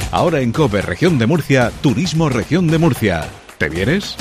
Ahora en COPE Región de Murcia, Turismo Región de Murcia. ¿Te vienes?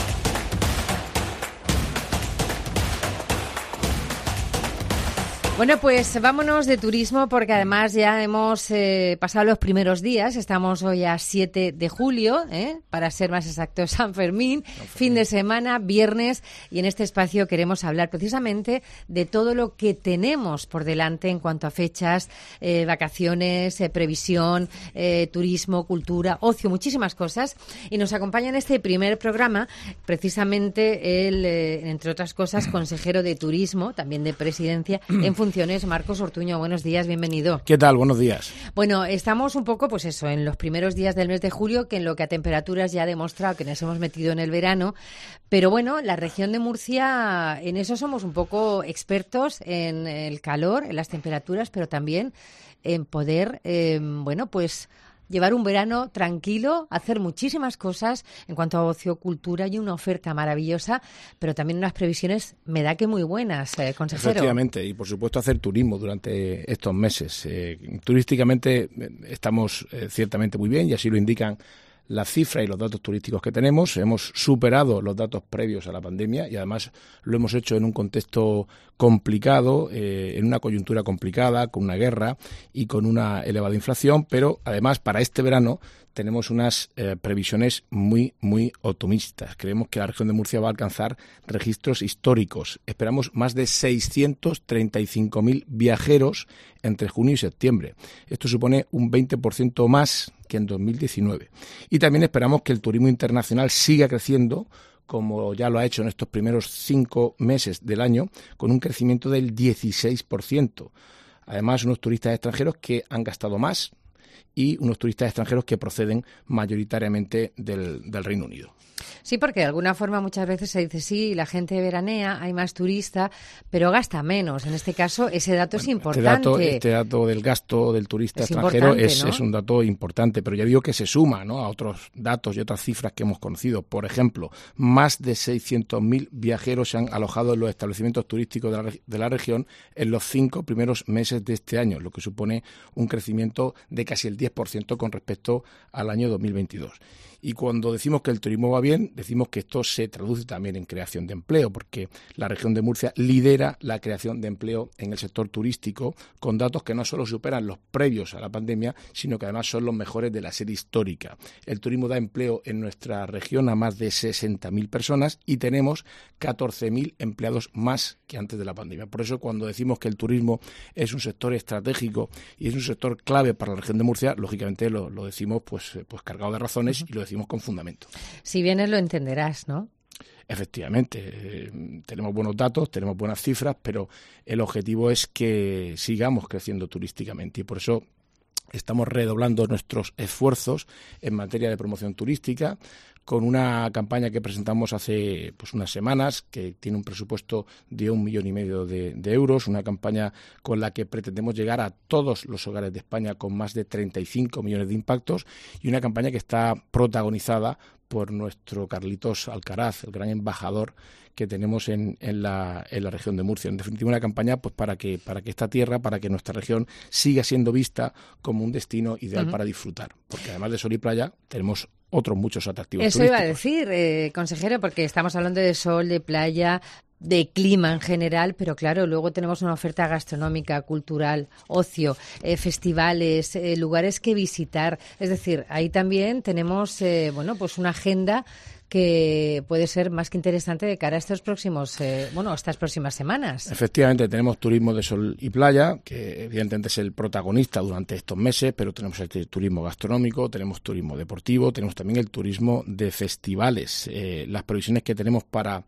Bueno, pues vámonos de turismo porque además ya hemos pasado los primeros días. Estamos hoy a 7 de julio, para ser más exactos, San Fermín, fin de semana, viernes, y en este espacio queremos hablar precisamente de todo lo que tenemos por delante en cuanto a fechas, vacaciones, previsión, turismo, cultura, ocio, muchísimas cosas. Y nos acompaña en este primer programa precisamente el, entre otras cosas, consejero de turismo, también de presidencia, en funciones, Marcos Ortuño. Buenos días, bienvenido. ¿Qué tal? Buenos días. Bueno, estamos un poco, pues eso, en los primeros días del mes de julio, que en lo que a temperaturas ya ha demostrado que nos hemos metido en el verano, pero bueno, la región de Murcia, en eso somos un poco expertos, en el calor, en las temperaturas, pero también en poder, bueno, pues llevar un verano tranquilo, hacer muchísimas cosas en cuanto a ocio, cultura, y una oferta maravillosa, pero también unas previsiones, me da que muy buenas, consejero. Efectivamente, y por supuesto hacer turismo durante estos meses. Turísticamente estamos ciertamente muy bien, y así lo indican las cifras y los datos turísticos que tenemos. Hemos superado los datos previos a la pandemia y además lo hemos hecho en un contexto complicado, en una coyuntura complicada, con una guerra y con una elevada inflación, pero además para este verano tenemos unas previsiones muy, muy optimistas. Creemos que la región de Murcia va a alcanzar registros históricos. Esperamos más de 635.000 viajeros entre junio y septiembre. Esto supone un 20% más que en 2019. Y también esperamos que el turismo internacional siga creciendo, como ya lo ha hecho en estos primeros 5 meses del año, con un crecimiento del 16%. Además, unos turistas extranjeros que han gastado más y unos turistas extranjeros que proceden mayoritariamente del Reino Unido. Sí, porque de alguna forma muchas veces se dice, sí, la gente veranea, hay más turista, pero gasta menos. En este caso, ese dato es importante. Este dato del gasto del turista extranjero es un dato importante, pero ya digo que se suma, ¿no?, a otros datos y otras cifras que hemos conocido. Por ejemplo, más de 600.000 viajeros se han alojado en los establecimientos turísticos de la región en los 5 primeros meses de este año, lo que supone un crecimiento de casi el 10% con respecto al año 2022. Y cuando decimos que el turismo va bien, decimos que esto se traduce también en creación de empleo, porque la región de Murcia lidera la creación de empleo en el sector turístico, con datos que no solo superan los previos a la pandemia, sino que además son los mejores de la serie histórica. El turismo da empleo en nuestra región a más de 60.000 personas y tenemos 14.000 empleados más que antes de la pandemia. Por eso, cuando decimos que el turismo es un sector estratégico y es un sector clave para la región de Murcia, lógicamente lo decimos pues cargado de razones y lo decimos con fundamento. Si vienes lo entenderás, ¿no? Efectivamente, tenemos buenos datos, tenemos buenas cifras, pero el objetivo es que sigamos creciendo turísticamente y por eso estamos redoblando nuestros esfuerzos en materia de promoción turística con una campaña que presentamos hace unas semanas, que tiene un presupuesto de 1,5 millones de euros, una campaña con la que pretendemos llegar a todos los hogares de España con más de 35 millones de impactos y una campaña que está protagonizada por nuestro Carlitos Alcaraz, el gran embajador que tenemos en la región de Murcia. En definitiva, una campaña pues para que esta tierra, para que nuestra región siga siendo vista como un destino ideal para disfrutar, porque además de sol y playa tenemos otros muchos atractivos turísticos. Eso iba a decir, consejero, porque estamos hablando de sol, de playa, de clima en general, pero claro, luego tenemos una oferta gastronómica, cultural, ocio, festivales, lugares que visitar. Es decir, ahí también tenemos, pues una agenda que puede ser más que interesante de cara a estos próximos, estas próximas semanas. Efectivamente, tenemos turismo de sol y playa, que evidentemente es el protagonista durante estos meses, pero tenemos el turismo gastronómico, tenemos turismo deportivo, tenemos también el turismo de festivales. Las previsiones que tenemos para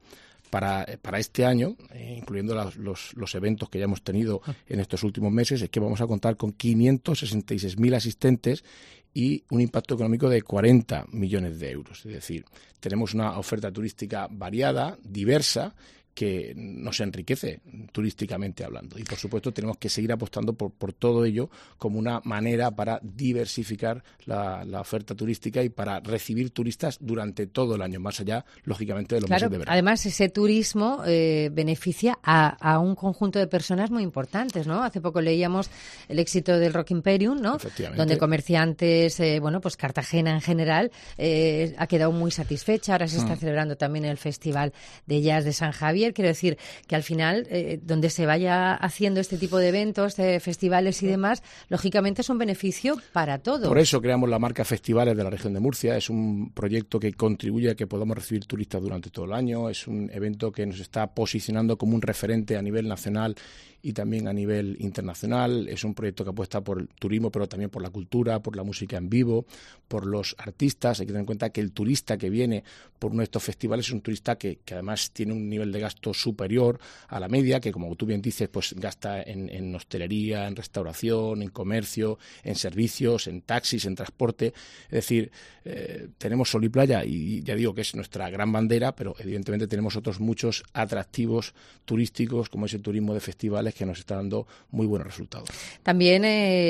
este año, incluyendo los eventos que ya hemos tenido en estos últimos meses, es que vamos a contar con 566.000 asistentes y un impacto económico de 40 millones de euros. Es decir, tenemos una oferta turística variada, diversa, que nos enriquece turísticamente hablando. Y, por supuesto, tenemos que seguir apostando por todo ello como una manera para diversificar la oferta turística y para recibir turistas durante todo el año, más allá, lógicamente, de los meses de verano. Además, ese turismo beneficia a un conjunto de personas muy importantes, ¿no? Hace poco leíamos el éxito del Rock Imperium, ¿no? Donde comerciantes, pues Cartagena en general ha quedado muy satisfecha. Ahora se está celebrando también el Festival de Jazz de San Javier. Quiero decir que al final, donde se vaya haciendo este tipo de eventos, festivales y demás, lógicamente es un beneficio para todos. Por eso creamos la marca Festivales de la región de Murcia. Es un proyecto que contribuye a que podamos recibir turistas durante todo el año. Es un evento que nos está posicionando como un referente a nivel nacional y también a nivel internacional. Es un proyecto que apuesta por el turismo, pero también por la cultura, por la música en vivo, por los artistas. Hay que tener en cuenta que el turista que viene por uno de estos festivales es un turista que además tiene un nivel de gasto superior a la media, que, como tú bien dices, pues gasta en hostelería, en restauración, en comercio, en servicios, en taxis, en transporte. Es decir, tenemos sol y playa, y ya digo que es nuestra gran bandera, pero evidentemente tenemos otros muchos atractivos turísticos, como ese turismo de festivales, que nos está dando muy buenos resultados. También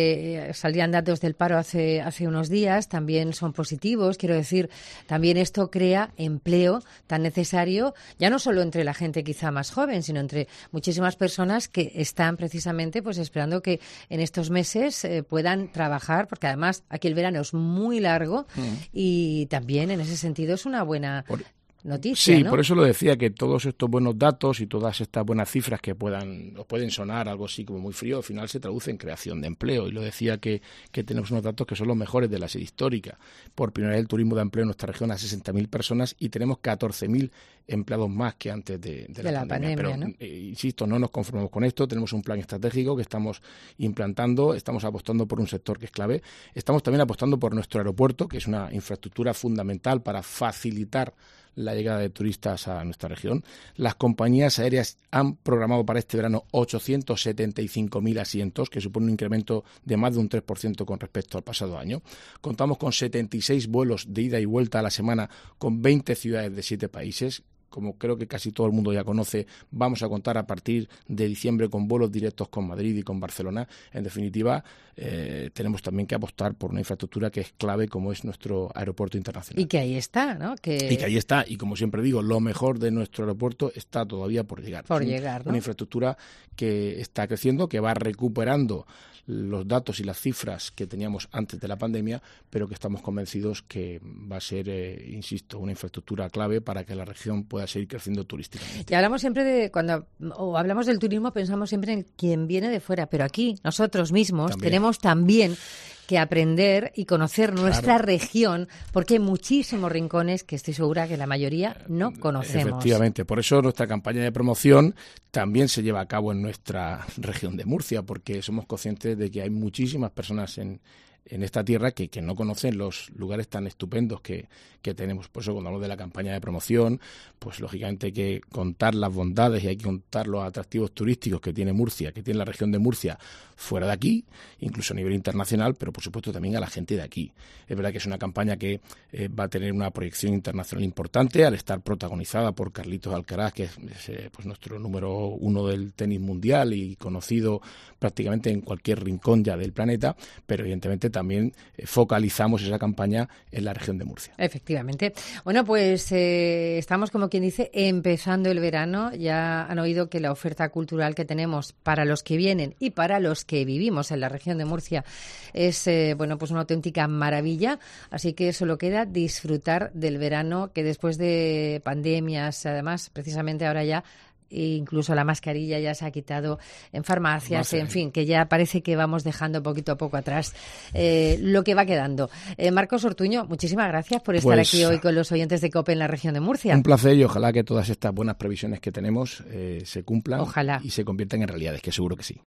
salían datos del paro hace unos días, también son positivos. Quiero decir, también esto crea empleo tan necesario, ya no solo entre la gente quizá más joven, sino entre muchísimas personas que están precisamente pues esperando que en estos meses puedan trabajar, porque además aquí el verano es muy largo y también en ese sentido es una buena noticia, sí, ¿no? Por eso lo decía, que todos estos buenos datos y todas estas buenas cifras que os pueden sonar algo así como muy frío, al final se traduce en creación de empleo. Y lo decía que tenemos unos datos que son los mejores de la serie histórica. Por primera vez el turismo da empleo en nuestra región a 60.000 personas y tenemos 14.000 empleados más que antes de la pandemia. Pero, ¿no? Insisto, no nos conformamos con esto. Tenemos un plan estratégico que estamos implantando, estamos apostando por un sector que es clave. Estamos también apostando por nuestro aeropuerto, que es una infraestructura fundamental para facilitar la llegada de turistas a nuestra región. Las compañías aéreas han programado para este verano 875.000 asientos, que supone un incremento de más de un 3% con respecto al pasado año. Contamos con 76 vuelos de ida y vuelta a la semana con 20 ciudades de 7 países. Como creo que casi todo el mundo ya conoce, vamos a contar a partir de diciembre con vuelos directos con Madrid y con Barcelona. En definitiva, tenemos también que apostar por una infraestructura que es clave, como es nuestro aeropuerto internacional. Y que ahí está, ¿no? Y que ahí está. Y como siempre digo, lo mejor de nuestro aeropuerto está todavía por llegar. ¿No? Una infraestructura que está creciendo, que va recuperando los datos y las cifras que teníamos antes de la pandemia, pero que estamos convencidos que va a ser, insisto, una infraestructura clave para que la región pueda seguir creciendo turísticamente. Y hablamos siempre cuando hablamos del turismo, pensamos siempre en quien viene de fuera, pero aquí nosotros mismos tenemos también que aprender y conocer nuestra región, porque hay muchísimos rincones que estoy segura que la mayoría no conocemos. Efectivamente, por eso nuestra campaña de promoción también se lleva a cabo en nuestra región de Murcia, porque somos conscientes de que hay muchísimas personas en esta tierra que no conocen los lugares tan estupendos que tenemos. Por eso, cuando hablamos de la campaña de promoción, pues lógicamente hay que contar las bondades y hay que contar los atractivos turísticos que tiene Murcia, que tiene la región de Murcia fuera de aquí, incluso a nivel internacional, pero por supuesto también a la gente de aquí. Es verdad que es una campaña que va a tener una proyección internacional importante al estar protagonizada por Carlitos Alcaraz, que es pues nuestro número 1 del tenis mundial y conocido prácticamente en cualquier rincón ya del planeta, pero evidentemente también focalizamos esa campaña en la región de Murcia. Efectivamente. Bueno, pues estamos, como quien dice, empezando el verano. Ya han oído que la oferta cultural que tenemos para los que vienen y para los que vivimos en la región de Murcia es pues una auténtica maravilla. Así que solo queda disfrutar del verano, que después de pandemias, además, precisamente ahora ya, incluso la mascarilla ya se ha quitado en farmacias, en fin, que ya parece que vamos dejando poquito a poco atrás lo que va quedando. Marcos Ortuño, muchísimas gracias por estar aquí hoy con los oyentes de COPE en la región de Murcia. Un placer, y ojalá que todas estas buenas previsiones que tenemos se cumplan. Ojalá. Y se conviertan en realidades, que seguro que sí.